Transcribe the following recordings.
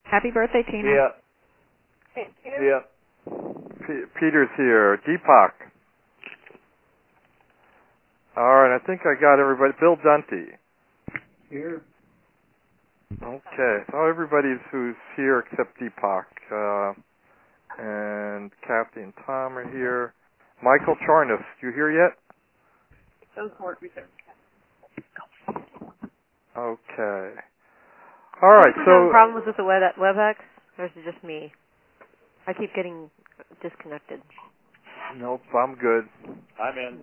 Happy birthday, Tina. Yeah. Thank you. Yeah. Peter's here. Deepak. All right, I think I got everybody. Bill Dunty. Here. Okay, so everybody who's here except Deepak. And Kathy and Tom are here. Michael Charnas, you here yet? Okay. All right, Do you so... have problems with the WebEx, or is it just me? I keep getting disconnected. Nope, I'm good. I'm in.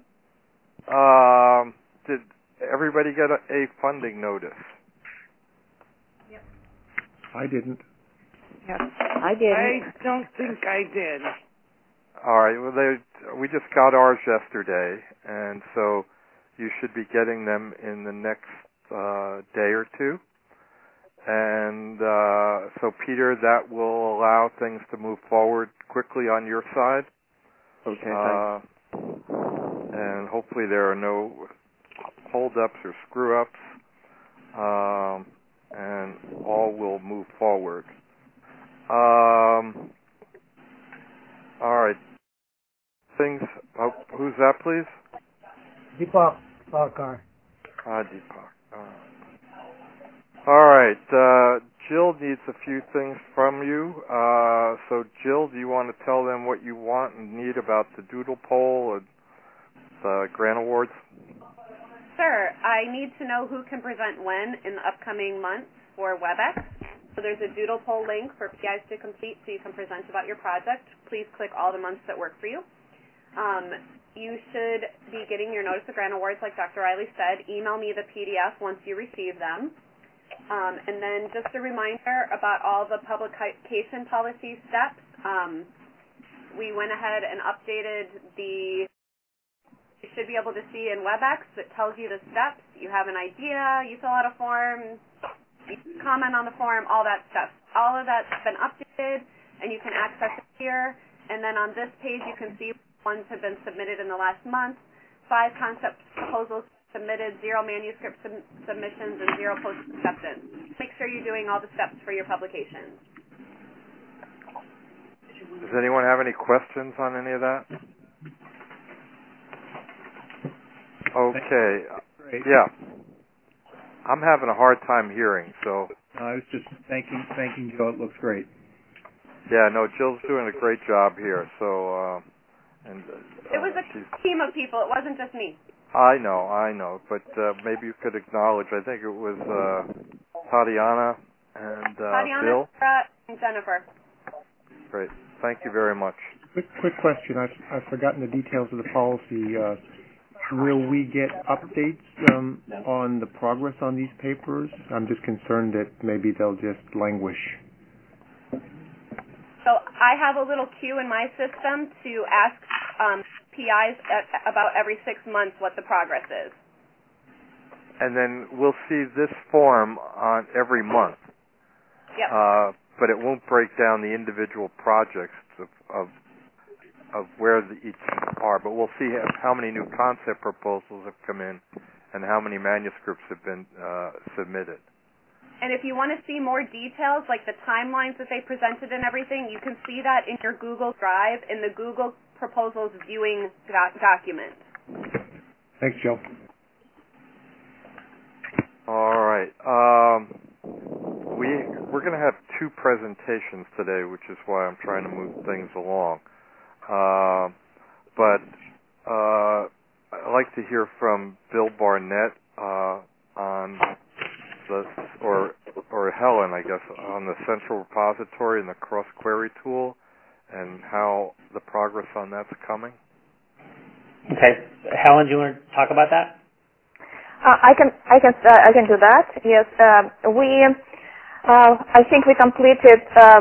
Did everybody get a funding notice? Yep. I didn't. Yes. I didn't. I don't think I did. All right, well, we just got ours yesterday, and so you should be getting them in the next day or two. And so, Peter, that will allow things to move forward quickly on your side. Okay, thanks. And hopefully there are no hold-ups or screw-ups, and all will move forward. All right. Who's that, please? Deepak Parkar. Deepak. All right. Jill needs a few things from you. So, Jill, do you want to tell them what you want and need about the doodle poll and the grant awards? Sure. I need to know who can present when in the upcoming months for WebEx. So there's a doodle poll link for PIs to complete so you can present about your project. Please click all the months that work for you. You should be getting your notice of grant awards like Dr. Riley said. Email me the PDF once you receive them. And then just a reminder about all the publication policy steps. We went ahead and updated you should be able to see in WebEx that tells you the steps. You have an idea, you fill out a form, you comment on the form, all that stuff. All of that's been updated, and you can access it here. And then on this page, you can see ones have been submitted in the last month, 5 concept proposals submitted, 0 manuscript submissions, and 0 post-acceptance. Make sure you're doing all the steps for your publication. Does anyone have any questions on any of that? Okay. Great. Yeah. I'm having a hard time hearing, so... I was just thanking Joe. It looks great. Yeah, no, Jill's doing a great job here, so... It was a team of people. It wasn't just me. I know, but maybe you could acknowledge, I think it was Tatiana and Bill. Sarah, and Jennifer. Great. Thank you very much. Quick question. I've forgotten the details of the policy. Will we get updates on the progress on these papers? I'm just concerned that maybe they'll just languish. So I have a little queue in my system to ask PIs about every 6 months what the progress is. And then we'll see this form on every month. Yep. But it won't break down the individual projects of where each are. But we'll see how many new concept proposals have come in and how many manuscripts have been submitted. And if you want to see more details, like the timelines that they presented and everything, you can see that in your Google Drive in the Google Proposals Viewing document. Thanks, Joe. All right. We're going to have 2 presentations today, which is why I'm trying to move things along. But I'd like to hear from Bill Barnett on or Helen, I guess, on the central repository and the cross-query tool and how the progress on that's coming. Okay. Helen, do you want to talk about that? I can do that. Yes. I think we completed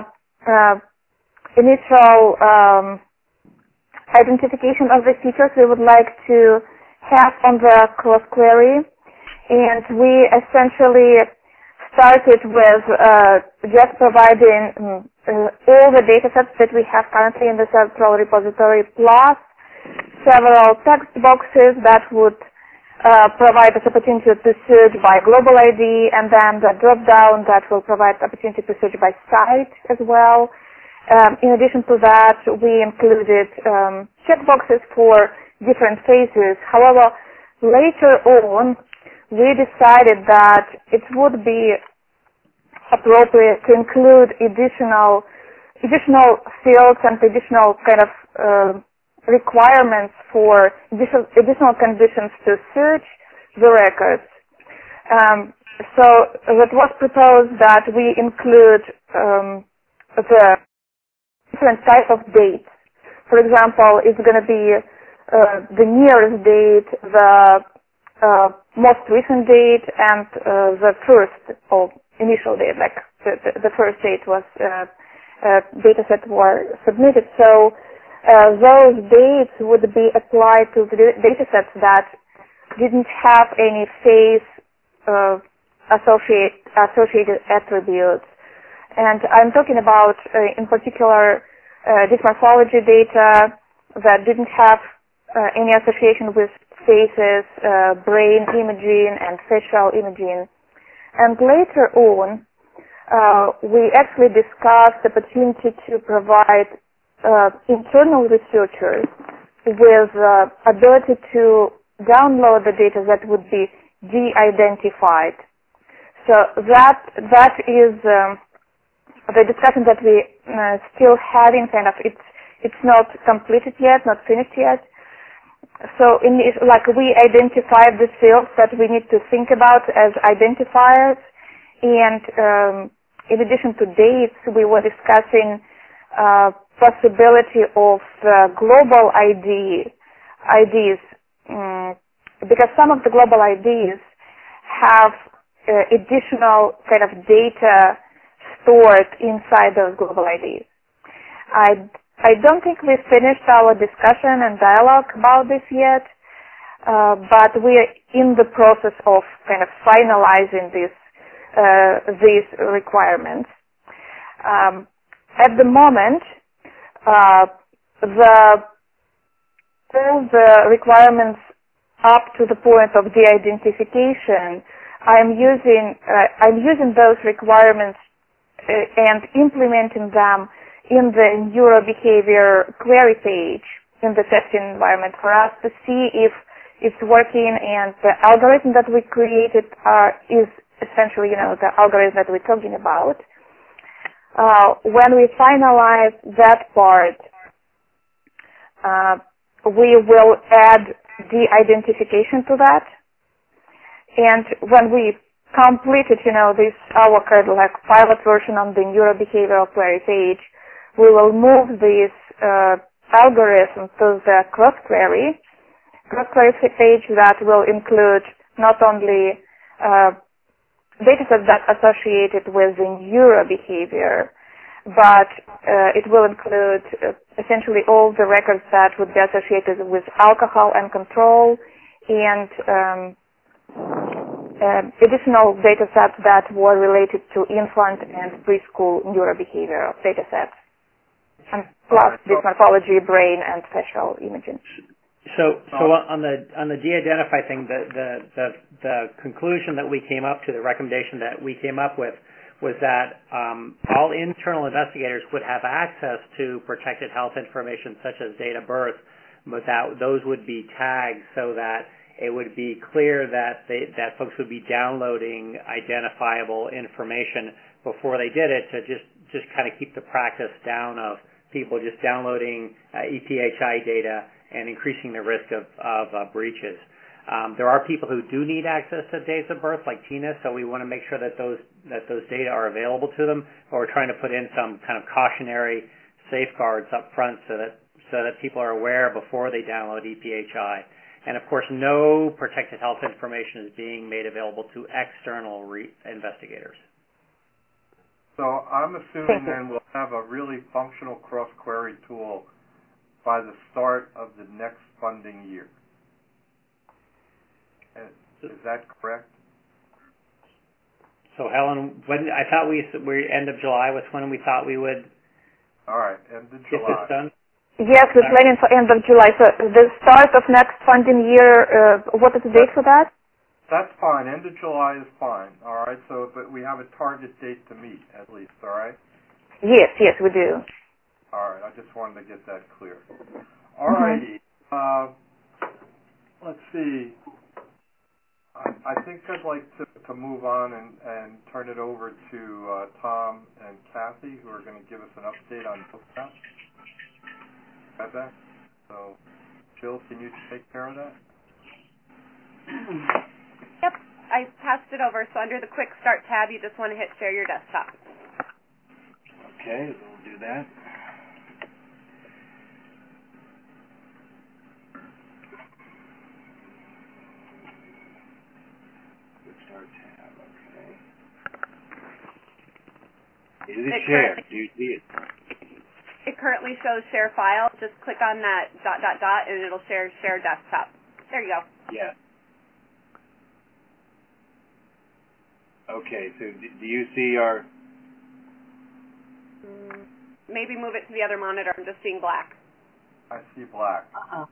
initial identification of the features we would like to have on the cross-query. And we essentially started with just providing all the data sets that we have currently in the central repository, plus several text boxes that would provide us opportunity to search by global ID, and then the drop-down that will provide the opportunity to search by site as well. In addition to that, we included checkboxes for different phases. However, later on, we decided that it would be appropriate to include additional fields and additional kind of requirements for additional conditions to search the records. So it was proposed that we include the different types of dates. For example, it's going to be the nearest date, the most recent date, and the first or initial date, like the first date was data set were submitted. So those dates would be applied to the data sets that didn't have any phase associated attributes. And I'm talking about, in particular, disk morphology data that didn't have any association with phases, brain imaging, and facial imaging. And later on, we actually discussed the opportunity to provide internal researchers with ability to download the data that would be de-identified. So that is the discussion that we still having. Kind of, it's not completed yet, not finished yet. So we identified the fields that we need to think about as identifiers, and in addition to dates, we were discussing possibility of global IDs, because some of the global IDs have additional kind of data stored inside those global IDs. I don't think we finished our discussion and dialogue about this yet, but we are in the process of kind of finalizing these requirements. At the moment, all the requirements up to the point of de-identification, I'm using those requirements and implementing them in the neurobehavior query page in the testing environment for us to see if it's working, and the algorithm that we created is essentially, the algorithm that we're talking about. When we finalize that part, we will add de-identification to that. And when we completed, this our kind of like pilot version on the neurobehavioral query page, we will move this algorithm to the cross-query page that will include not only datasets that associated with the neurobehavior, but it will include essentially all the records that would be associated with alcohol and control, and additional datasets that were related to infant and preschool neurobehavioral datasets, and plus disk morphology, brain, and facial imaging. So on the de-identify thing, the conclusion that we came up to, the recommendation that we came up with, was that all internal investigators would have access to protected health information such as date of birth, but that those would be tagged so that it would be clear that that folks would be downloading identifiable information before they did it, to just kind of keep the practice down of people just downloading EPHI data and increasing the risk of breaches. There are people who do need access to dates of birth, like Tina, so we want to make sure that those data are available to them, but we're trying to put in some kind of cautionary safeguards up front so that people are aware before they download EPHI. And of course, no protected health information is being made available to external investigators. So I'm assuming then we'll have a really functional cross-query tool by the start of the next funding year. Is that correct? So Helen, when I thought we end of July was when we thought we would. All right, end of get July. this done. Yes, we're planning for end of July. So the start of next funding year, what is the date for that? That's fine. End of July is fine. All right. So, but we have a target date to meet at least. All right. Yes, we do. All right. I just wanted to get that clear. All righty. Let's see. I think I'd like to move on and turn it over to Tom and Kathy, who are going to give us an update on that. Got that? So, Jill, can you take care of that? Yep, I passed it over. So under the Quick Start tab, you just want to hit Share Your Desktop. Okay, we'll do that. Quick Start tab, okay. Is it shared? Do you see it? It currently shows Share File. Just click on that ... and it'll share Desktop. There you go. Yeah. Okay, so do you see our... Maybe move it to the other monitor. I'm just seeing black. I see black. Uh-oh.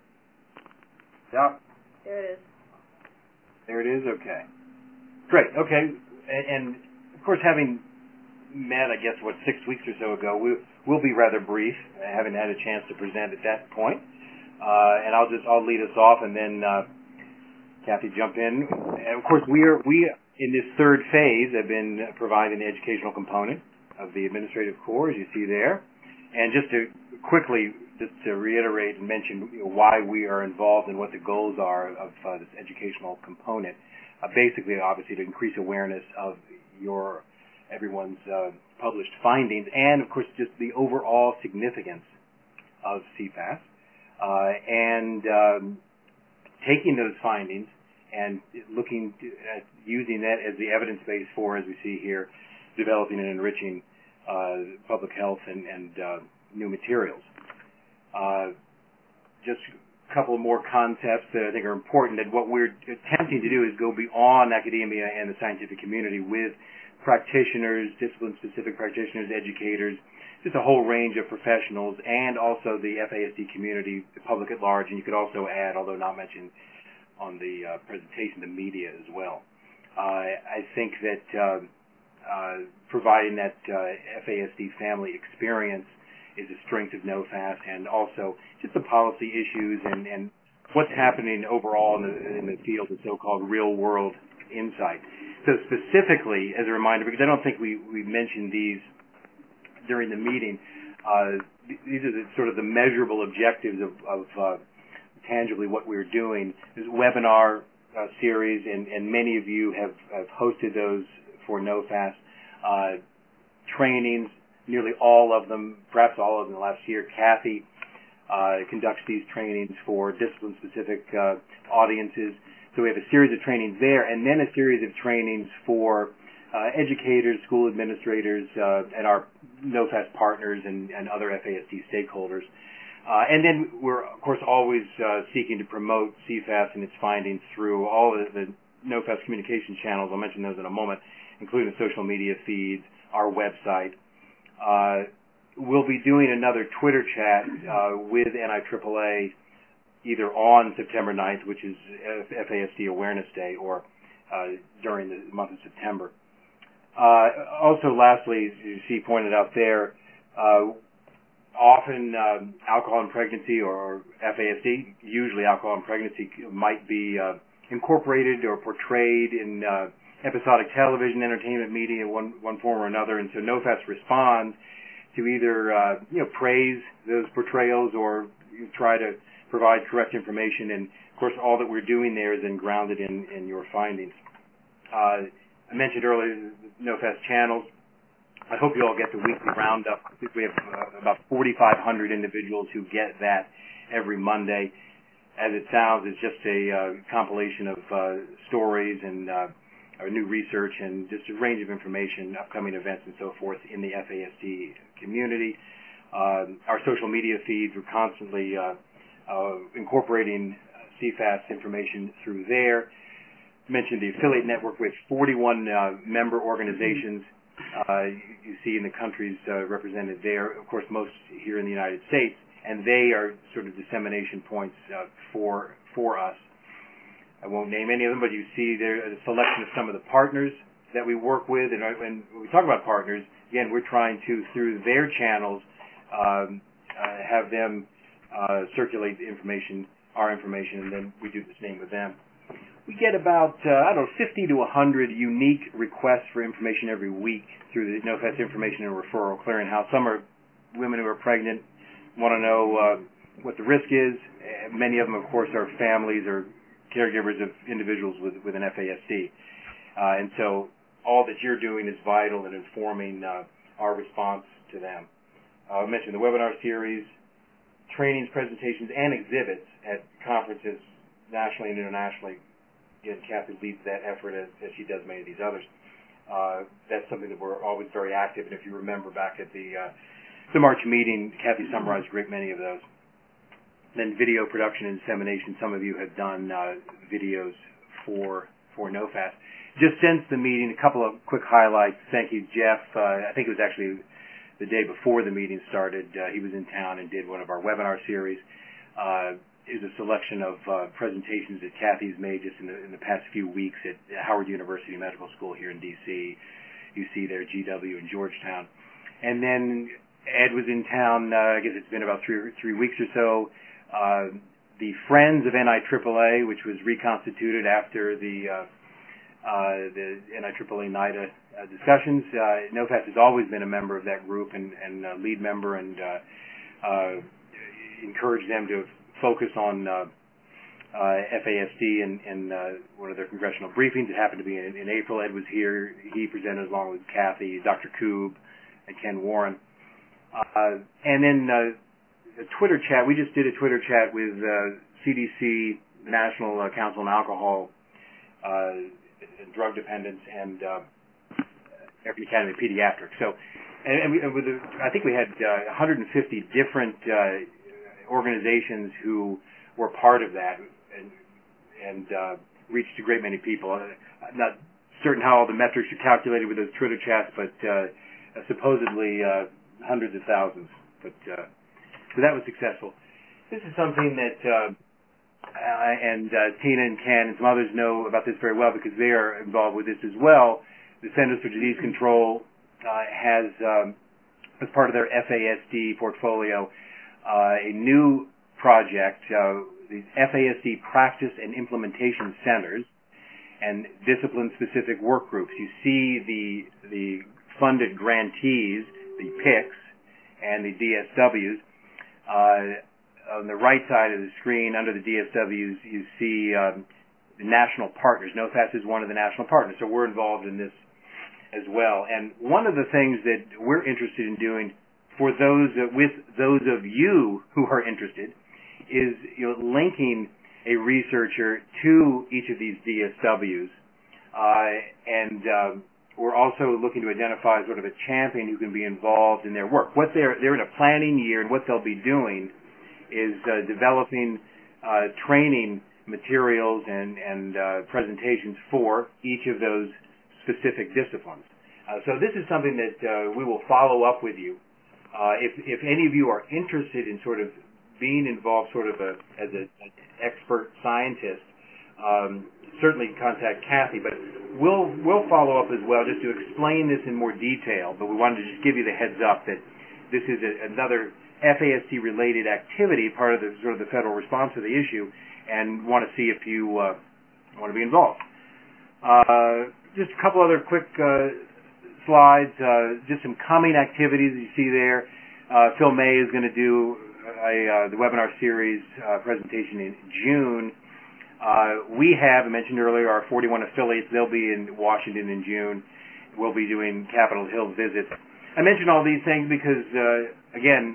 Yep. There it is. There it is? Okay. Great, okay. And of course, having met, I guess, 6 weeks or so ago, we'll be rather brief, having had a chance to present at that point. And I'll lead us off, and then Kathy jump in. And of course, we in this third phase have been providing the educational component of the administrative core, as you see there. And just to quickly, just to reiterate and mention why we are involved and what the goals are of this educational component. Basically, obviously, to increase awareness of everyone's published findings, and of course, just the overall significance of CFAS, and taking those findings and looking at using that as the evidence base for, as we see here, developing and enriching public health and new materials. Just a couple of more concepts that I think are important, that what we're attempting to do is go beyond academia and the scientific community with practitioners, discipline-specific practitioners, educators, just a whole range of professionals, and also the FASD community, the public at large, and you could also add, although not mentioned on the presentation, the media as well. I think that providing that FASD family experience is a strength of NOFAS, and also just the policy issues and what's happening overall in the field of so-called real-world insight. So specifically, as a reminder, because I don't think we mentioned these during the meeting, these are sort of the measurable objectives of tangibly what we're doing. This webinar series, and many of you have hosted those for NOFAS. Trainings, nearly all of them, perhaps all of them last year. Kathy conducts these trainings for discipline-specific audiences. So we have a series of trainings there, and then a series of trainings for educators, school administrators, and our NOFAS partners and other FASD stakeholders. And then we're, of course, always seeking to promote CFAS and its findings through all of the NOFAS communication channels. I'll mention those in a moment, including social media feeds, our website. We'll be doing another Twitter chat with NIAAA either on September 9th, which is FASD Awareness Day, or during the month of September. Also, lastly, as you see pointed out there, often alcohol and pregnancy, or FASD, usually alcohol and pregnancy, might be incorporated or portrayed in episodic television, entertainment media in one form or another, and so NOFAS responds to either praise those portrayals or try to provide correct information, and of course all that we're doing there is then grounded in your findings. I mentioned earlier NOFAS channels. I hope you all get the weekly roundup. I think we have about 4,500 individuals who get that every Monday. As it sounds, it's just a compilation of stories and new research and just a range of information, upcoming events and so forth in the FASD community. Our social media feeds, we're constantly incorporating CFAS information through there. I mentioned the affiliate network with 41 member organizations. You see in the countries represented there, of course, most here in the United States, and they are sort of dissemination points for us. I won't name any of them, but you see there a selection of some of the partners that we work with, and when we talk about partners, again, we're trying to, through their channels, have them circulate the information, our information, and then we do the same with them. We get about, 50 to 100 unique requests for information every week through the NOFAS Information and Referral Clearinghouse. Some are women who are pregnant, want to know what the risk is. Many of them, of course, are families or caregivers of individuals with an FASD. And so all that you're doing is vital in informing our response to them. I mentioned the webinar series, trainings, presentations, and exhibits at conferences nationally and internationally. Again, Kathy leads that effort as she does many of these others. That's something that we're always very active in. If you remember back at the March meeting, Kathy summarized a great many of those. Then video production and dissemination. Some of you have done videos for NOFAS. Just since the meeting, a couple of quick highlights. Thank you, Jeff. I think it was actually the day before the meeting started. He was in town and did one of our webinar series. Is a selection of presentations that Kathy's made just in the past few weeks at Howard University Medical School here in D.C. You see there GW in Georgetown. And then Ed was in town, I guess it's been about three weeks or so. The Friends of NIAAA, which was reconstituted after the NIAAA NIDA discussions. NOFAS has always been a member of that group and lead member, and encouraged them to focus on FASD in one of their congressional briefings. It happened to be in April. Ed was here. He presented along with Kathy, Dr. Koob, and Ken Warren. And then a Twitter chat. We just did a Twitter chat with CDC, National Council on Alcohol and Drug Dependence, and American Academy of Pediatrics. So, I think we had 150 different organizations who were part of that and reached a great many people. I'm not certain how all the metrics are calculated with those Twitter chats, but supposedly hundreds of thousands. But so that was successful. This is something that Tina and Ken and some others know about this very well because they are involved with this as well. The Centers for Disease Control has, as part of their FASD portfolio, a new project, the FASD Practice and Implementation Centers and discipline-specific work groups. You see the funded grantees, the PICs, and the DSWs. On the right side of the screen, under the DSWs, you see the national partners. NOFAS is one of the national partners, so we're involved in this as well. And one of the things that we're interested in doing for those of you who are interested is linking a researcher to each of these DSWs, and we're also looking to identify sort of a champion who can be involved in their work. What they're in a planning year, and what they'll be doing is developing training materials and presentations for each of those specific disciplines. So this is something that we will follow up with you. If any of you are interested in sort of being involved sort of as an expert scientist, certainly contact Kathy, but we'll follow up as well just to explain this in more detail, but we wanted to just give you the heads up that this is another FASD-related activity, part of the sort of the federal response to the issue, and want to see if you want to be involved. Just a couple other quick slides, just some coming activities you see there. Phil May is going to do the webinar series presentation in June. We have, I mentioned earlier, our 41 affiliates. They'll be in Washington in June. We'll be doing Capitol Hill visits. I mention all these things because, again,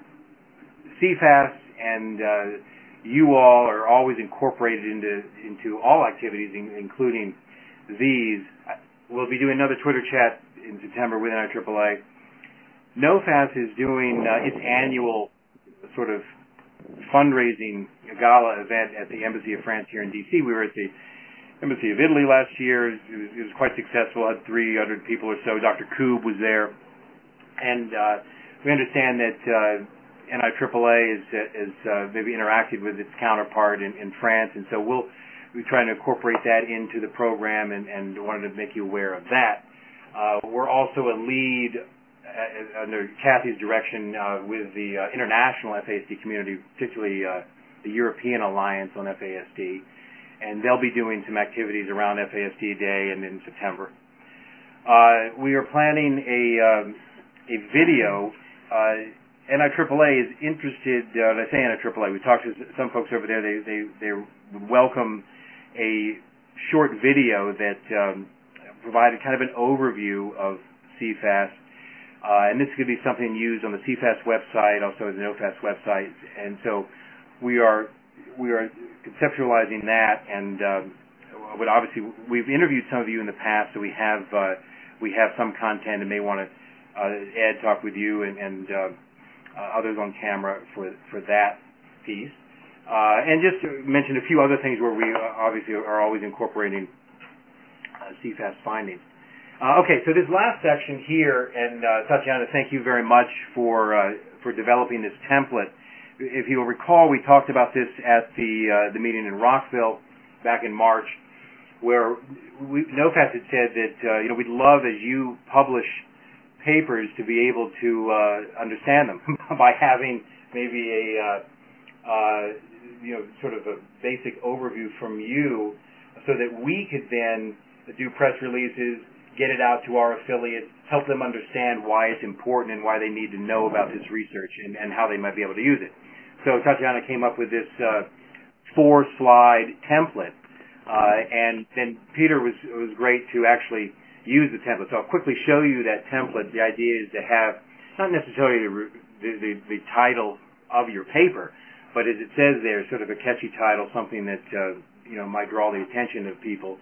CFAS and you all are always incorporated into all activities, including these. We'll be doing another Twitter chat in September with NIAAA. NOFAS is doing its annual sort of fundraising gala event at the Embassy of France here in D.C. We were at the Embassy of Italy last year. It was quite successful. Had 300 people or so. Dr. Koob was there. And we understand that NIAAA is maybe interacted with its counterpart in France, and so we're trying to incorporate that into the program and wanted to make you aware of that. We're also a lead under Kathy's direction with the international FASD community, particularly the European Alliance on FASD, and they'll be doing some activities around FASD Day and in September. We are planning a video. NIAAA is interested. I say NIAAA. We talked to some folks over there. They would welcome a short video that provided kind of an overview of CFAS, and this could be something used on the CFAS website, also the NOFAS website. And so we are conceptualizing that, and but obviously we've interviewed some of you in the past, so we have some content and may want to Ed talk with you and others on camera for that piece. And just to mention a few other things where we obviously are always incorporating CFAS findings. Okay, so this last section here, and Tatiana, thank you very much for developing this template. If you'll recall, we talked about this at the meeting in Rockville back in March, where NOFAS had said that we'd love, as you publish papers, to be able to understand them by having maybe a sort of a basic overview from you, so that we could then do press releases, get it out to our affiliates, help them understand why it's important and why they need to know about this research and how they might be able to use it. So Tatiana came up with this 4-slide template, and then Peter was great to actually use the template. So I'll quickly show you that template. The idea is to have not necessarily the title of your paper, but as it says there, sort of a catchy title, something that might draw the attention of people.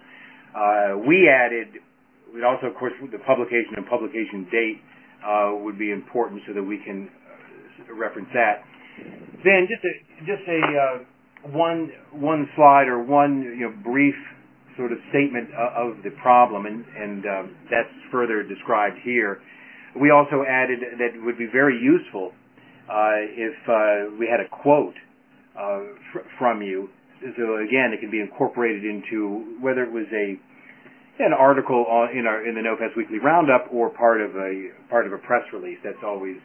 We also, of course, the publication and publication date would be important so that we can reference that. Then just a one slide or one brief sort of statement of the problem, and that's further described here. We also added that it would be very useful if we had a quote from you. So again, it can be incorporated into whether it was an article in the NOFAS Weekly Roundup or part of a press release. That's always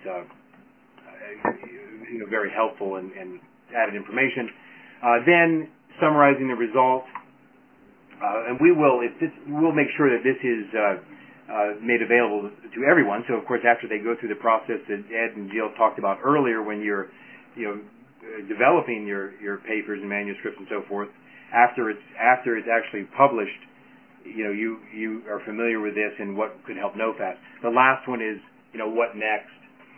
very helpful and added information. Then summarizing the results, and we'll make sure that this is made available to everyone. So of course, after they go through the process that Ed and Jill talked about earlier, when you're developing your papers and manuscripts and so forth, after it's actually published, you are familiar with this and what could help NOFAS. The last one is, what next?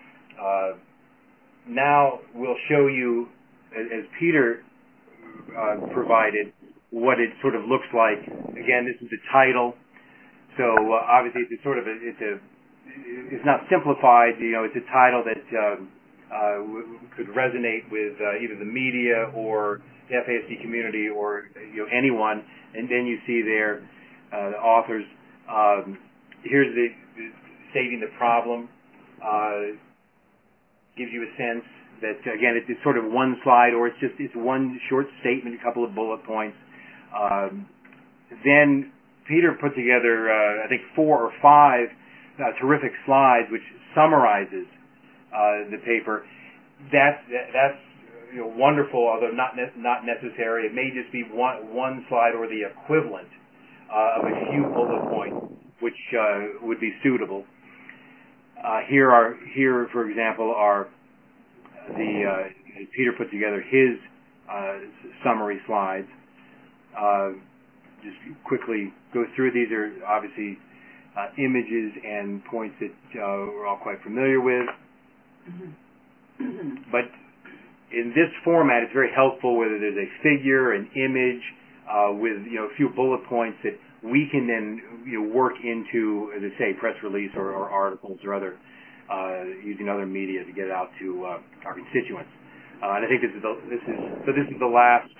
Now we'll show you, as Peter provided, what it sort of looks like. Again, this is the title. So obviously, it's not simplified. It's a title that could resonate with either the media or the FASD community or anyone. And then you see there the authors. Here's the stating the problem. Gives you a sense that again it's sort of one slide, or it's one short statement, a couple of bullet points. Then Peter put together I think 4 or 5 terrific slides which summarizes the paper. That's wonderful, although not necessary. It may just be one slide or the equivalent of a few bullet points, which would be suitable. Here, for example, are Peter put together his summary slides. Just quickly go through. These are obviously images and points that we're all quite familiar with. But in this format, it's very helpful whether there's a figure, an image, with a few bullet points that we can then work into, as I say, press release or articles or other using other media to get it out to our constituents. And I think this is the last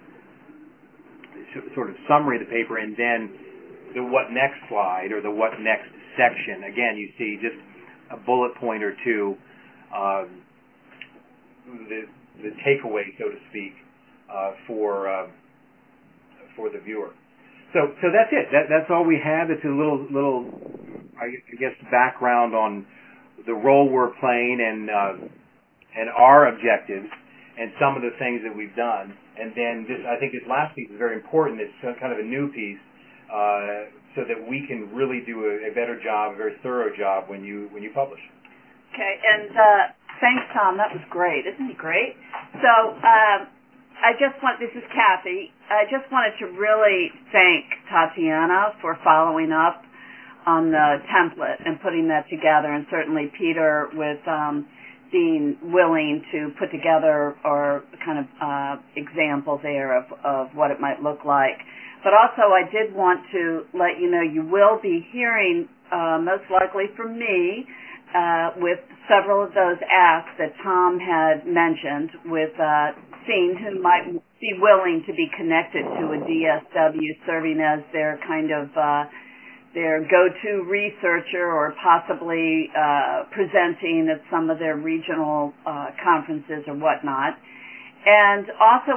sort of summary of the paper, and then the what next slide or the what next section. Again, you see just a bullet point or two. the takeaway, so to speak, for the viewer. So that's it. That's all we have. It's a little I guess background on the role we're playing and our objectives and some of the things that we've done. And then I think this last piece is very important. It's kind of a new piece, so that we can really do a better job, a very thorough job when you publish. Okay, and thanks, Tom. That was great. Isn't he great? So this is Kathy. I just wanted to really thank Tatiana for following up on the template and putting that together, and certainly Peter with being willing to put together or kind of example there of what it might look like. But also I did want to let you know you will be hearing most likely from me with several of those asks that Tom had mentioned, with seeing who might be willing to be connected to a DSW, serving as their kind of their go-to researcher, or possibly presenting at some of their regional conferences or whatnot. And also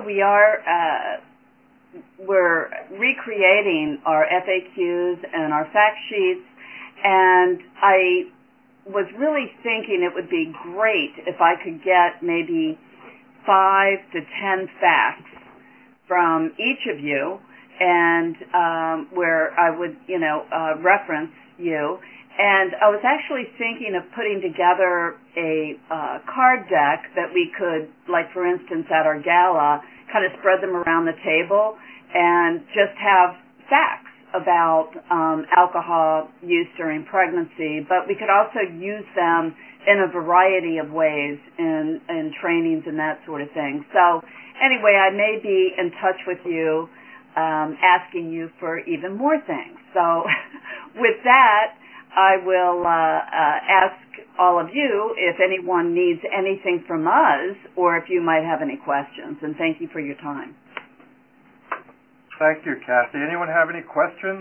we're recreating our FAQs and our fact sheets, and I was really thinking it would be great if I could get maybe 5 to 10 facts from each of you, and where I would, reference you. And I was actually thinking of putting together a card deck that we could, like for instance at our gala, kind of spread them around the table and just have facts about alcohol use during pregnancy. But we could also use them in a variety of ways in trainings and that sort of thing. So anyway, I may be in touch with you asking you for even more things. So with that, I will ask all of you if anyone needs anything from us, or if you might have any questions. And thank you for your time. Thank you, Kathy. Anyone have any questions?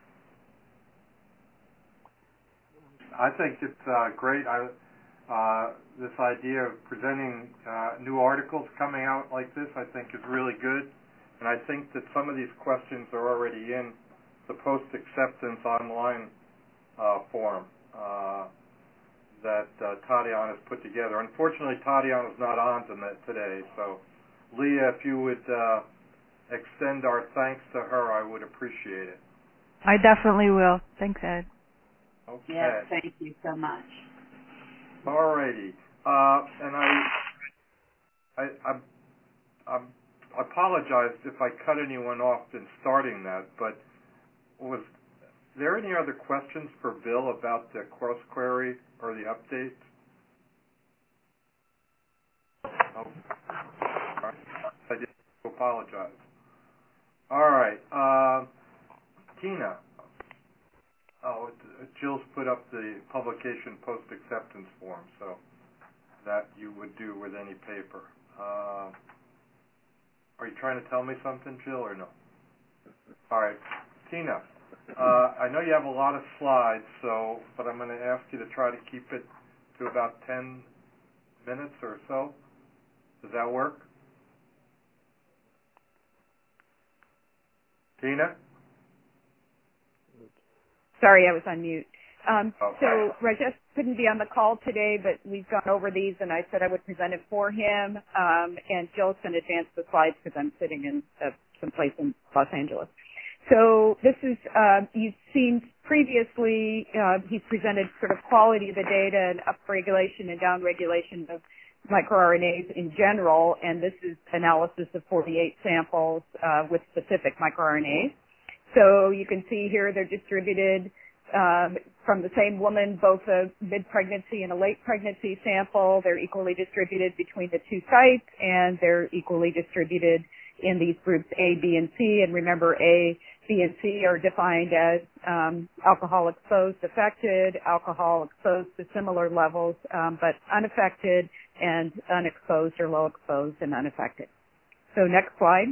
I think it's great. This idea of presenting new articles coming out like this, I think, is really good. And I think that some of these questions are already in the post-acceptance online form that Tatiana's put together. Unfortunately, Tatiana's not on today, so Leah, if you would extend our thanks to her, I would appreciate it. I definitely will. Thanks, Ed. Okay. Yes, thank you so much. All righty. And I apologize if I cut anyone off in starting that, but was there any other questions for Bill about the cross query or the updates? Oh. All right. I did apologize. All right. Tina. Jill's put up the publication post-acceptance form, so that you would do with any paper. Are you trying to tell me something, Jill, or no? All right. Tina, I know you have a lot of slides, but I'm going to ask you to try to keep it to about 10 minutes or so. Does that work? Tina? Sorry, I was on mute. Okay. So Rajesh couldn't be on the call today, but we've gone over these, and I said I would present it for him. And Jill's going to advance the slides because I'm sitting in some place in Los Angeles. So this is, you've seen previously, he's presented sort of quality of the data and upregulation and downregulation of microRNAs in general, and this is analysis of 48 samples with specific microRNAs. So you can see here they're distributed from the same woman, both a mid-pregnancy and a late pregnancy sample. They're equally distributed between the two sites, and they're equally distributed in these groups A, B, and C. And remember, A, B, and C are defined as alcohol exposed, affected, alcohol exposed to similar levels, but unaffected, and unexposed or low exposed and unaffected. So next slide.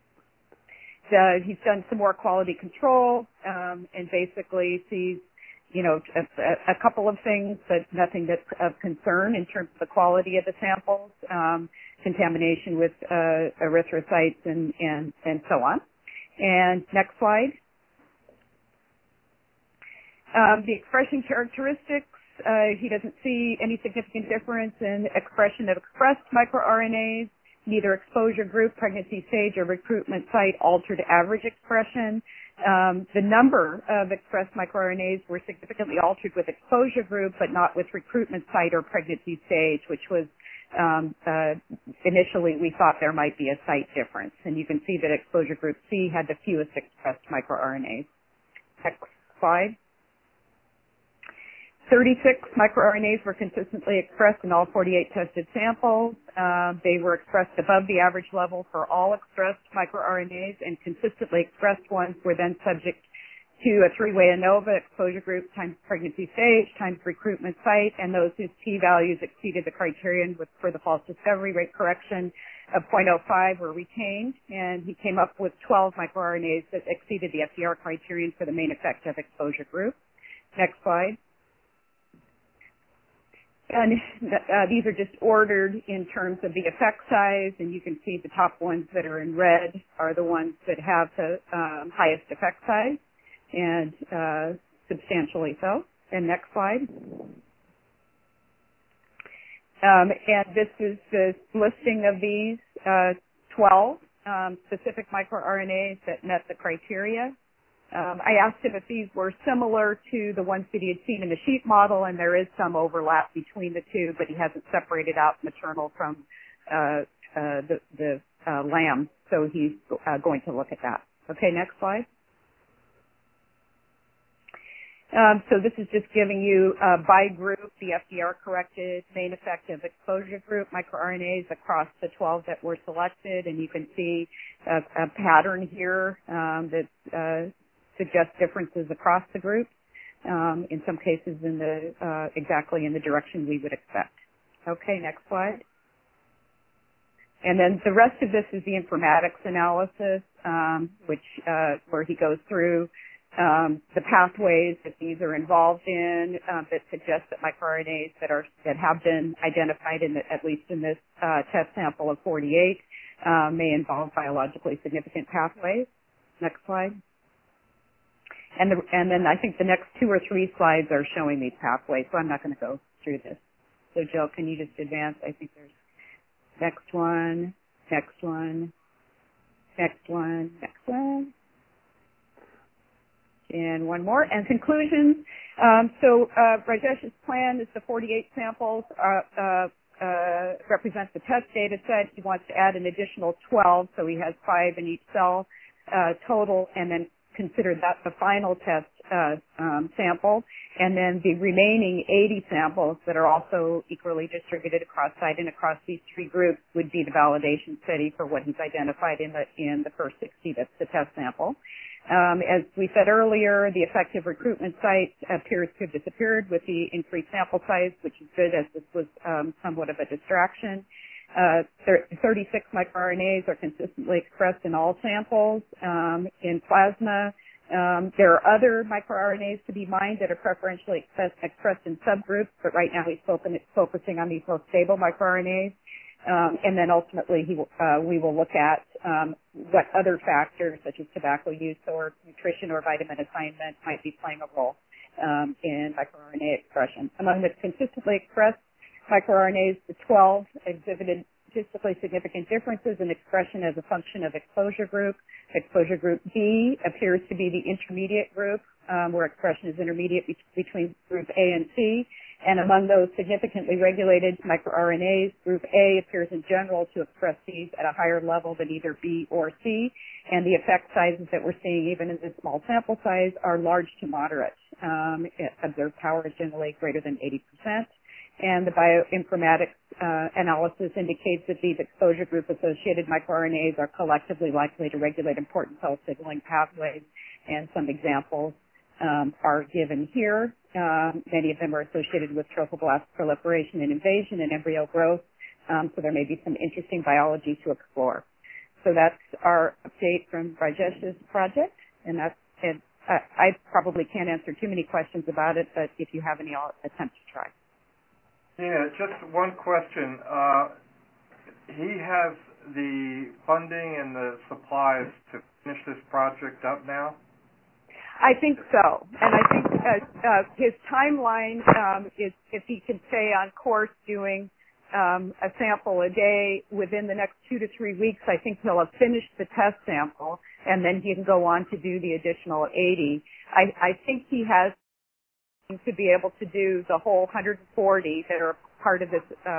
He's done some more quality control and basically sees, a couple of things, but nothing that's of concern in terms of the quality of the samples, contamination with erythrocytes and so on. And next slide. The expression characteristics, he doesn't see any significant difference in expression of expressed microRNAs. Neither exposure group, pregnancy stage, or recruitment site altered average expression. The number of expressed microRNAs were significantly altered with exposure group, but not with recruitment site or pregnancy stage, which was initially we thought there might be a site difference. And you can see that exposure group C had the fewest expressed microRNAs. Next slide. 36 microRNAs were consistently expressed in all 48 tested samples. They were expressed above the average level for all expressed microRNAs, and consistently expressed ones were then subject to a three-way ANOVA, exposure group times pregnancy stage times recruitment site, and those whose p-values exceeded the criterion for the false discovery rate correction of 0.05 were retained, and he came up with 12 microRNAs that exceeded the FDR criterion for the main effective exposure group. Next slide. And these are just ordered in terms of the effect size, and you can see the top ones that are in red are the ones that have the highest effect size, and substantially so. And next slide. And this is the listing of these 12 specific microRNAs that met the criteria. I asked him if these were similar to the ones that he had seen in the sheep model, and there is some overlap between the two, but he hasn't separated out maternal from the lamb, so he's going to look at that. Okay, next slide. So this is just giving you by group the FDR-corrected main effective exposure group microRNAs across the 12 that were selected, and you can see a pattern here that suggests differences across the group, in some cases in the exactly in the direction we would expect. Okay, next slide. And then the rest of this is the informatics analysis, which where he goes through the pathways that these are involved in that suggest that microRNAs that have been identified in at least in this test sample of 48 may involve biologically significant pathways. Next slide. And then I think the next 2 or 3 slides are showing these pathways, so I'm not going to go through this. So Jill, can you just advance? I think there's next one, next one, next one, next one. And one more. And conclusions. So Rajesh's plan is the 48 samples represents the test data set. He wants to add an additional 12, so he has 5 in each cell total, and then consider that the final test sample, and then the remaining 80 samples that are also equally distributed across site and across these 3 groups would be the validation study for what he's identified in the first 60, that's the test sample. As we said earlier, the effective recruitment site appears to have disappeared with the increased sample size, which is good, as this was somewhat of a distraction. 36 microRNAs are consistently expressed in all samples in plasma. There are other microRNAs to be mined that are preferentially expressed in subgroups, but right now he's focusing on these most stable microRNAs. And then ultimately we will look at what other factors, such as tobacco use or nutrition or vitamin assignment, might be playing a role in microRNA expression. Among the consistently expressed microRNAs, the 12 exhibited statistically significant differences in expression as a function of exposure group. Exposure group B appears to be the intermediate group, where expression is intermediate between group A and C. And among those significantly regulated microRNAs, group A appears in general to express these at a higher level than either B or C. And the effect sizes that we're seeing, even in this small sample size, are large to moderate. Observed power is generally greater than 80%. And the bioinformatics analysis indicates that these exposure group associated microRNAs are collectively likely to regulate important cell signaling pathways, and some examples are given here. Many of them are associated with trophoblast proliferation and invasion and embryo growth, so there may be some interesting biology to explore. So that's our update from Rajesh's project, and that's it. I probably can't answer too many questions about it, but if you have any, I'll attempt to try. Yeah, just one question. He has the funding and the supplies to finish this project up now? I think so, and I think his timeline is if he can stay on course doing a sample a day within the next 2 to 3 weeks, I think he'll have finished the test sample, and then he can go on to do the additional 80. I think he has to be able to do the whole 140 that are part of this,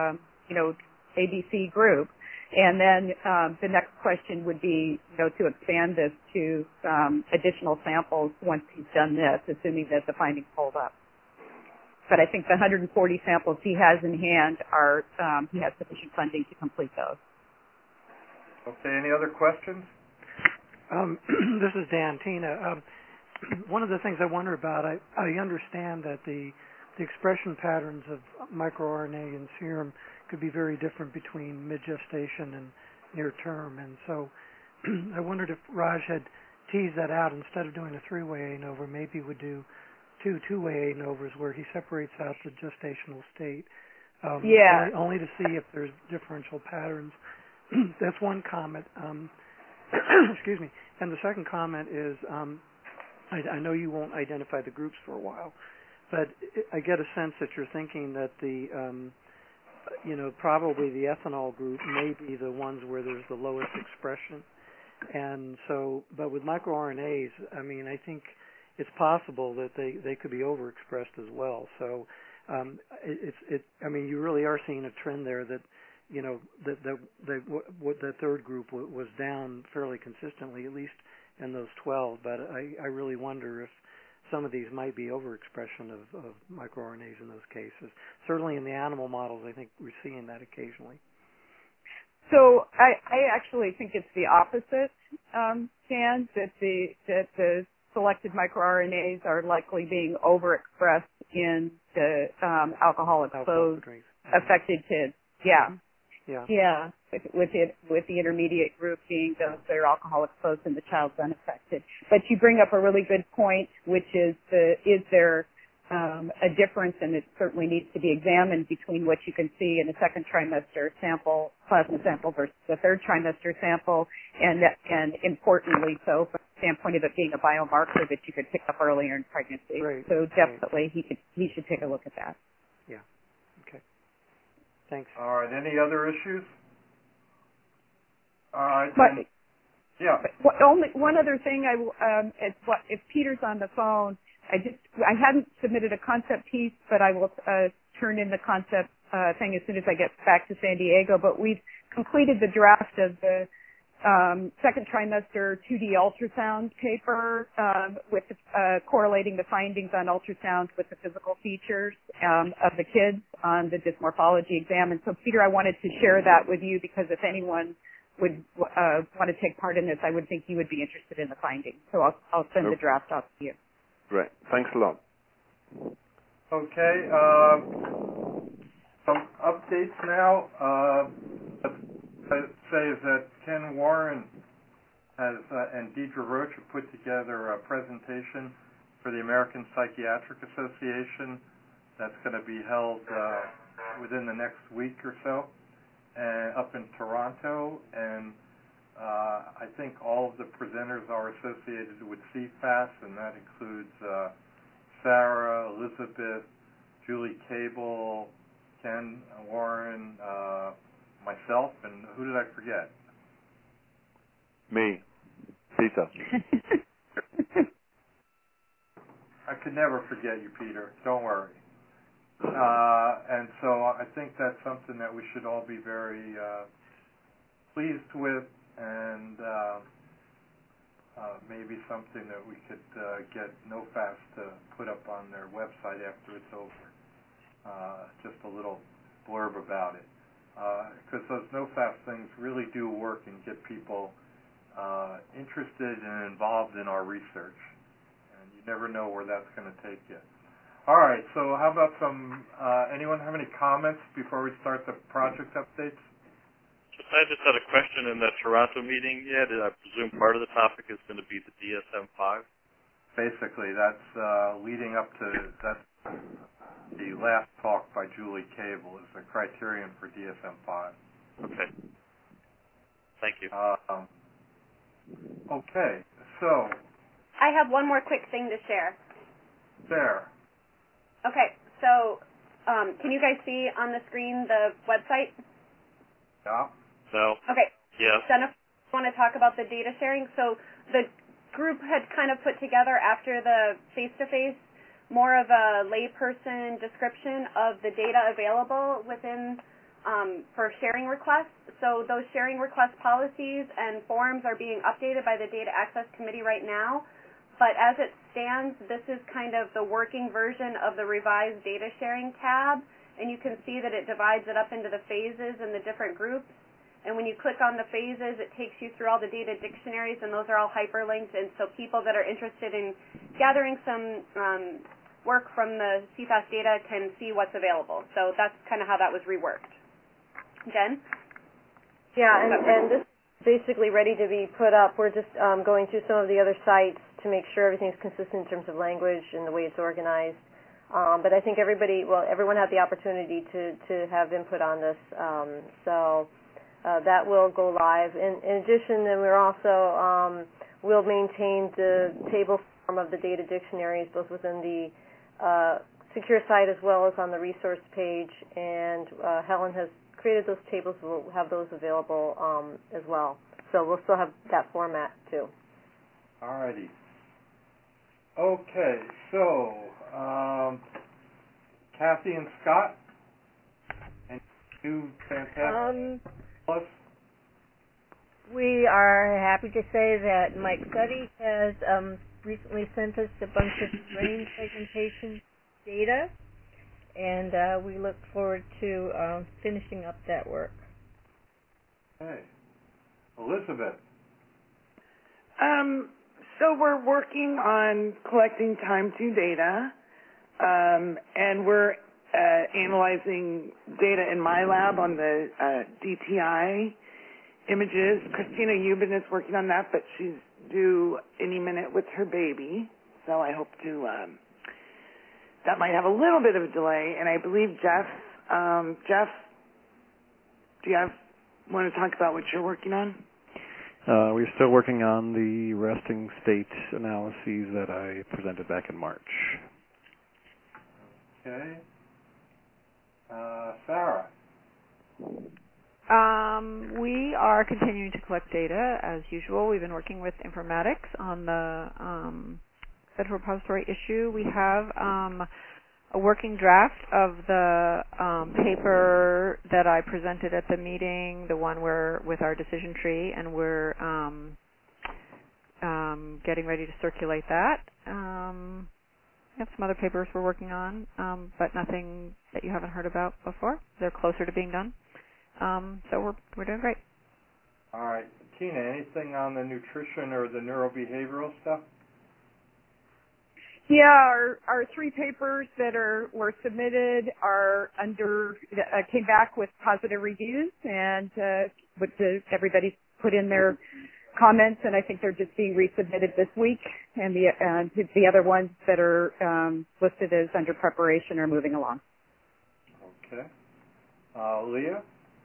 ABC group. And then the next question would be, to expand this to additional samples once he's done this, assuming that the findings hold up. But I think the 140 samples he has in hand are, he has sufficient funding to complete those. Okay, any other questions? This is Dan, Tina. One of the things I wonder about, I understand that the expression patterns of microRNA in serum could be very different between mid-gestation and near term. And so I wondered if Raj had teased that out. Instead of doing a 3-way ANOVA, maybe would do two-way ANOVAs where he separates out the gestational state. Only to see if there's differential patterns. That's one comment. Excuse me. And the second comment is, I know you won't identify the groups for a while, but I get a sense that you're thinking that the probably the ethanol group may be the ones where there's the lowest expression. And so, but with microRNAs, I think it's possible that they could be overexpressed as well. So, you really are seeing a trend there that, that third group was down fairly consistently, at least in those 12. But I really wonder if some of these might be overexpression of microRNAs in those cases. Certainly in the animal models, I think we're seeing that occasionally. So I actually think it's the opposite, Dan, that the selected microRNAs are likely being overexpressed in the alcohol-exposed affected kids. Yeah. With the intermediate group being those that are alcohol exposed and the child's unaffected. But you bring up a really good point, which is there a difference, and it certainly needs to be examined between what you can see in a second trimester sample, plasma sample, versus the third trimester sample, and importantly so from the standpoint of it being a biomarker that you could pick up earlier in pregnancy. Right. So definitely he should take a look at that. Yeah. Okay. Thanks. All right. Any other issues? All right. Yeah. Only one other thing. If Peter's on the phone, I hadn't submitted a concept piece, but I will turn in the concept thing as soon as I get back to San Diego. But we've completed the draft of the second trimester 2D ultrasound paper with correlating the findings on ultrasound with the physical features of the kids on the dysmorphology exam. And so, Peter, I wanted to share that with you because if anyone would want to take part in this, I would think you would be interested in the findings. So I'll send the draft off to you. Great. Thanks a lot. Okay. Some updates now. I'd say is that Ken Warren has and Deidre Roach have put together a presentation for the American Psychiatric Association that's going to be held within the next week or so up in Toronto, and I think all of the presenters are associated with CFAS, and that includes Sarah, Elizabeth, Julie Cable, Ken Warren, myself, and who did I forget? Me, Peter. I could never forget you, Peter. Don't worry. And so I think that's something that we should all be very pleased with, and maybe something that we could get NoFast to put up on their website after it's over. Just a little blurb about it. Because those NoFast things really do work and get people interested and involved in our research. And you never know where that's going to take you. All right, so how about anyone have any comments before we start the project updates? I just had a question in that Toronto meeting. I presume part of the topic is going to be the DSM-5? basically that's leading up to the last talk by Julie Cable is the criterion for DSM-5. Okay. Thank you. Okay, so. I have one more quick thing to share. There. Okay, so can you guys see on the screen the website? Yeah. No. Okay. Yes. Jennifer, I want to talk about the data sharing. So the group had kind of put together after the face-to-face more of a layperson description of the data available within for sharing requests. So those sharing request policies and forms are being updated by the Data Access Committee right now. But as it stands, this is kind of the working version of the revised data sharing tab, and you can see that it divides it up into the phases and the different groups. And when you click on the phases, it takes you through all the data dictionaries, and those are all hyperlinked, and so people that are interested in gathering some work from the CFAS data can see what's available. So that's kind of how that was reworked. Jen? Yeah, and this is basically ready to be put up. We're just going through some of the other sites to make sure everything's consistent in terms of language and the way it's organized. But I think everyone had the opportunity to have input on this. So that will go live. In addition, then we're also we'll maintain the table form of the data dictionaries both within the secure site as well as on the resource page. And Helen has created those tables. We'll have those available as well. So we'll still have that format too. All righty. Okay, so Kathy and Scott, and you fantastic. We are happy to say that Mike Suddy has recently sent us a bunch of brain segmentation data, and we look forward to finishing up that work. Okay. Elizabeth. So we're working on collecting time to data, and we're analyzing data in my lab on the DTI images. Christina Euban is working on that, but she's due any minute with her baby, so I hope to, that might have a little bit of a delay, and I believe Jeff, do you want to talk about what you're working on? We're still working on the resting state analyses that I presented back in March. Okay. Sarah. We are continuing to collect data as usual. We've been working with informatics on the Federal Repository issue. We have a working draft of the paper that I presented at the meeting, the one with our decision tree, and we're getting ready to circulate that. We have some other papers we're working on, but nothing that you haven't heard about before. They're closer to being done. So we're doing great. All right. Tina, anything on the nutrition or the neurobehavioral stuff? Yeah, our 3 papers that were submitted are came back with positive reviews, and everybody put in their comments, and I think they're just being resubmitted this week. And the other ones that are listed as under preparation are moving along. Okay. Leah?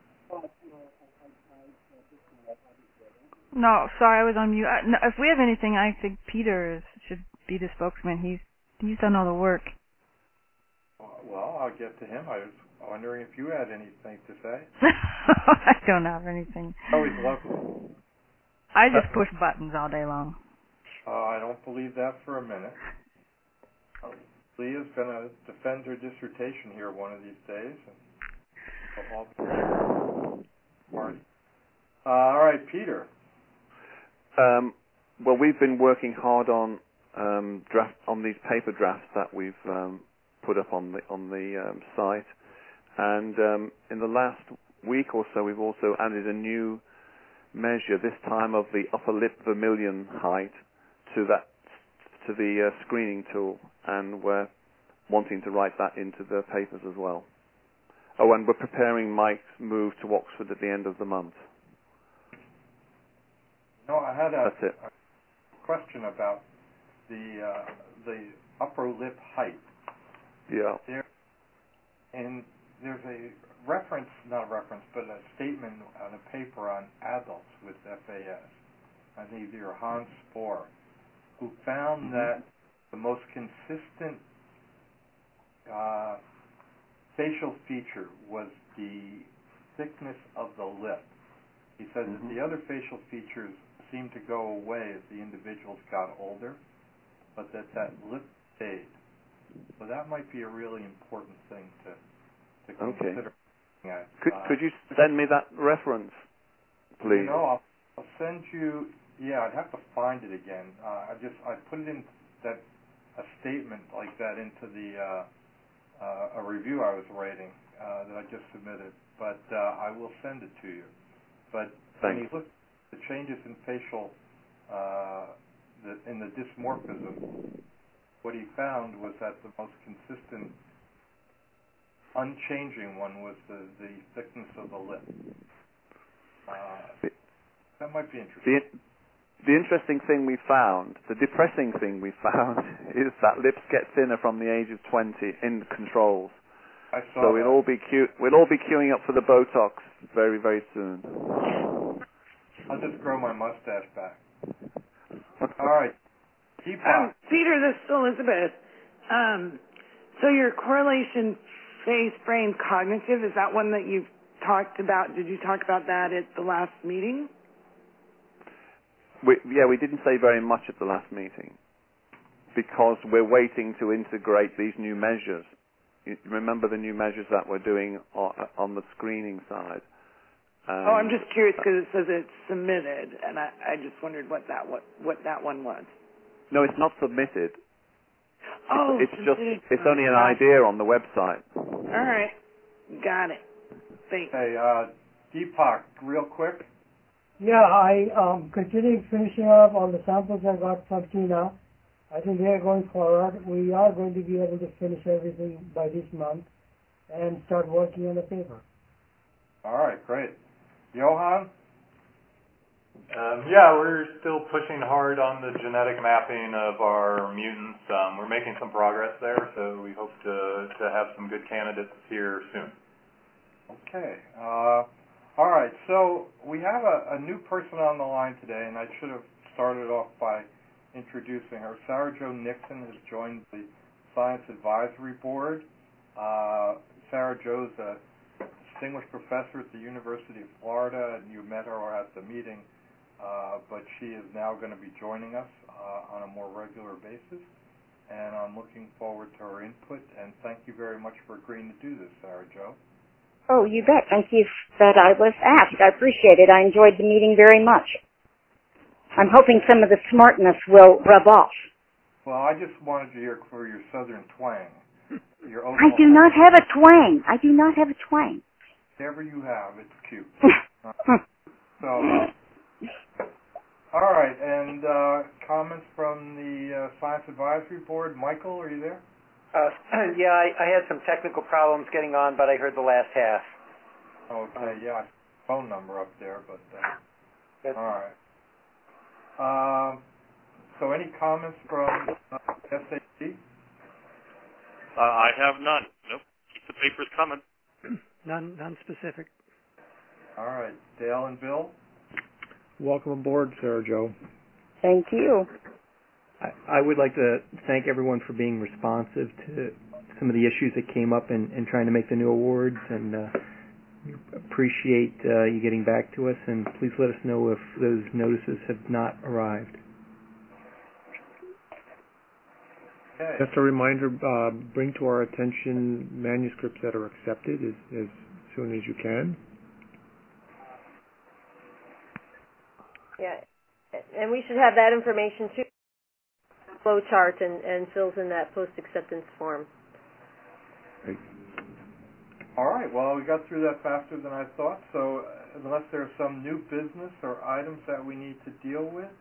No, sorry, I was on mute. No, if we have anything, I think Peter should be the spokesman. He's done all the work. Well, I'll get to him. I was wondering if you had anything to say. I don't have anything. Always lovely. I just push buttons all day long. I don't believe that for a minute. Leah's going to defend her dissertation here one of these days. All right, Peter. Well, we've been working hard on these paper drafts that we've put up on the site, and in the last week or so, we've also added a new measure, this time of the upper lip vermilion height, to the screening tool, and we're wanting to write that into the papers as well. Oh, and we're preparing Mike's move to Oxford at the end of the month. No, I had a That's it. question about the upper lip height. Yeah. And there's a reference, not a reference, but a statement on a paper on adults with FAS. I think either Hans Spohr, who found that the most consistent facial feature was the thickness of the lip. He said that the other facial features seemed to go away as the individuals got older, but that lip stayed. So that might be a really important thing to consider. Could you send me that reference, please? I'll send you. Yeah, I'd have to find it again. I put it in a statement like that into a review I was writing that I just submitted. But I will send it to you. But when you look at the changes in facial, in the dysmorphism, what he found was that the most consistent, unchanging one was the thickness of the lip. That might be interesting. The interesting thing we found, the depressing thing we found, is that lips get thinner from the age of 20 in the controls. I saw so that. we'll all be queuing up for the Botox very, very soon. I'll just grow my mustache back. All right. Peter, this is Elizabeth. So your correlation face-brain cognitive, is that one that you've talked about? Did you talk about that at the last meeting? We didn't say very much at the last meeting because we're waiting to integrate these new measures. You remember the new measures that we're doing on the screening side? I'm just curious because it says it's submitted, and I just wondered what that one was. No, it's not submitted. It's only an gotcha. idea on the website. All right, got it. Thanks. Hey, Deepak, real quick. Yeah, I continuing finishing up on the samples I got from Tina. I think we are going forward. We are going to be able to finish everything by this month and start working on the paper. All right, great. Johan? We're still pushing hard on the genetic mapping of our mutants. We're making some progress there, so we hope to have some good candidates here soon. Okay. All right, so we have a new person on the line today, and I should have started off by introducing her. Sarah Jo Nixon has joined the Science Advisory Board. Sarah Jo's a distinguished professor at the University of Florida, and you met her at the meeting, but she is now going to be joining us on a more regular basis, and I'm looking forward to her input, and thank you very much for agreeing to do this, Sarah Jo. Oh, you bet. Thank you that I was asked. I appreciate it. I enjoyed the meeting very much. I'm hoping some of the smartness will rub off. Well, I just wanted to hear for your southern twang. I do not have a twang. I do not have a twang. Whatever you have, it's cute. All right, and comments from the Science Advisory Board. Michael, are you there? I had some technical problems getting on, but I heard the last half. Okay, phone number up there, but all right. So any comments from SAC? I have none. Nope. Keep the papers coming. None specific. All right, Dale and Bill. Welcome aboard, Sarah Jo. Thank you. I would like to thank everyone for being responsive to some of the issues that came up in trying to make the new awards, and we appreciate you getting back to us, and please let us know if those notices have not arrived. Okay. Just a reminder, bring to our attention manuscripts that are accepted as soon as you can. Yeah, and we should have that information too. Flow chart and fills in that post-acceptance form. Great. All right, well, we got through that faster than I thought, so unless there's some new business or items that we need to deal with.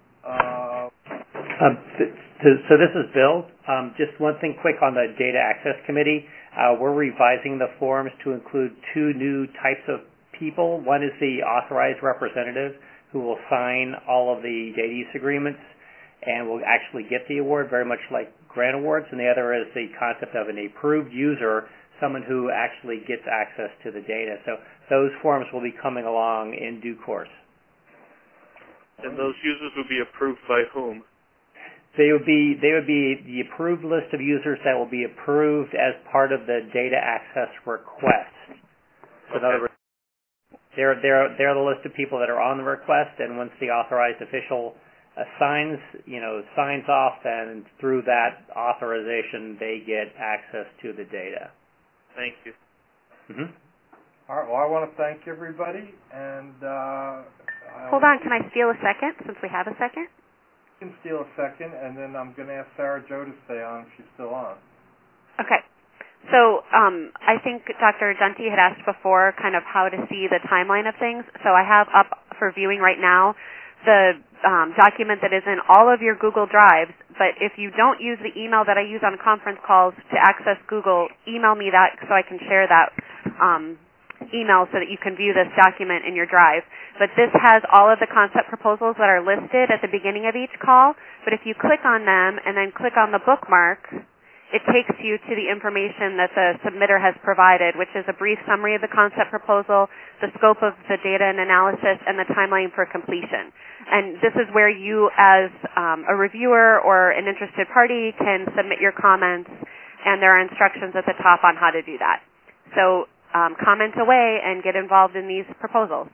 So this is Bill. Just one thing quick on the Data Access Committee. We're revising the forms to include two new types of people. One is the authorized representative who will sign all of the data use agreements, and will actually get the award, very much like grant awards. And the other is the concept of an approved user, someone who actually gets access to the data. So those forms will be coming along in due course. And those users will be approved by whom? They would be the approved list of users that will be approved as part of the data access request. So in other words, they're the list of people that are on the request, and once the authorized official signs off, and through that authorization, they get access to the data. Thank you. Mm-hmm. All right. Well, I want to thank everybody, and hold on. Can I steal a second, since we have a second? You can steal a second, and then I'm going to ask Sarah Jo to stay on if she's still on. Okay. So I think Dr. Dunte had asked before kind of how to see the timeline of things. So I have up for viewing right now the document that is in all of your Google Drives. But if you don't use the email that I use on conference calls to access Google, email me that so I can share that email so that you can view this document in your drive. But this has all of the concept proposals that are listed at the beginning of each call. But if you click on them and then click on the bookmark, it takes you to the information that the submitter has provided, which is a brief summary of the concept proposal, the scope of the data and analysis, and the timeline for completion. And this is where you, as a reviewer or an interested party, can submit your comments, and there are instructions at the top on how to do that. So comment away and get involved in these proposals.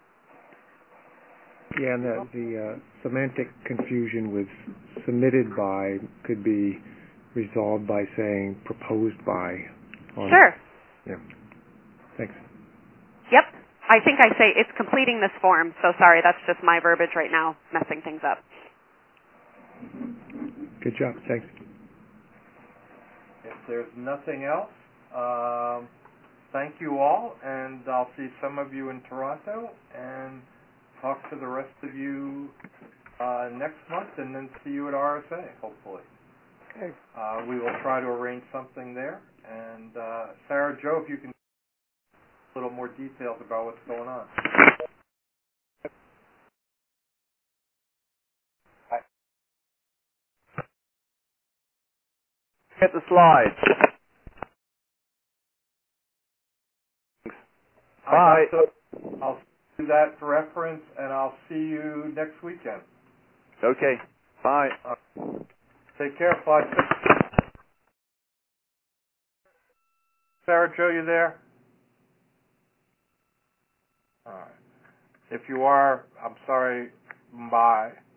Yeah, and the semantic confusion with submitted by could be resolved by saying proposed by. Sure. Yeah. Thanks. Yep. I think I say it's completing this form, so sorry, that's just my verbiage right now, messing things up. Good job. Thanks. If there's nothing else, thank you all, and I'll see some of you in Toronto, and talk to the rest of you next month, and then see you at RSA, hopefully. Okay. We will try to arrange something there. And Sarah Jo, if you can give a little more details about what's going on. Hit the slides. Bye. I'll do that for reference, and I'll see you next weekend. Okay. Bye. Take care, Clyde. Sarah Jo, you there? All right. If you are, I'm sorry. Bye.